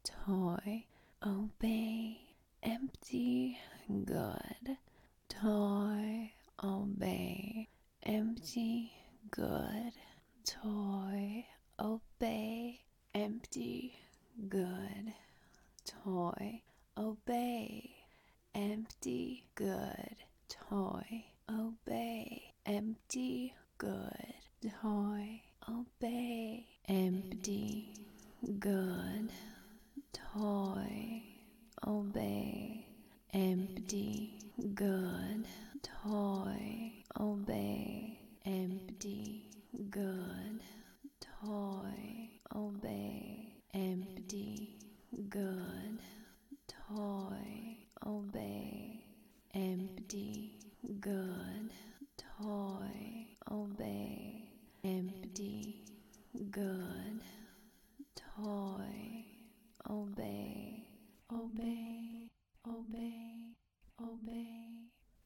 toy, obey, empty, good, toy, obey, empty, good, toy, obey, empty, good, toy, obey, empty, good, toy, obey, empty, good, toy, obey, empty, good, toy, obey, empty, good, toy, obey, empty, good, toy, obey, empty, good, toy, obey, empty, good, toy, obey, empty, good, toy, obey, obey, obey, obey.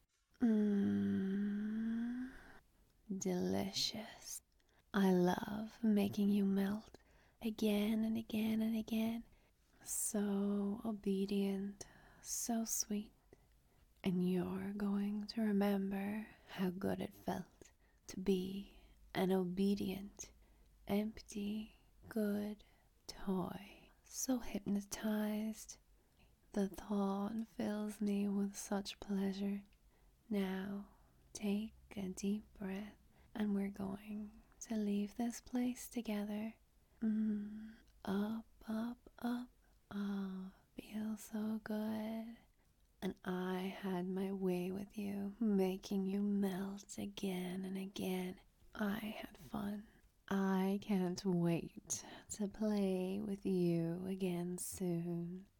Mmm, delicious. I love making you melt again and again and again. So obedient, so sweet. And you're going to remember how good it felt to be an obedient, empty, good toy. So hypnotized. The thought fills me with such pleasure. Now, take a deep breath, and we're going to leave this place together. Up, up, up. Ah, feels so good. And I had my way with you, making you melt again and again. I had fun. I can't wait to play with you again soon.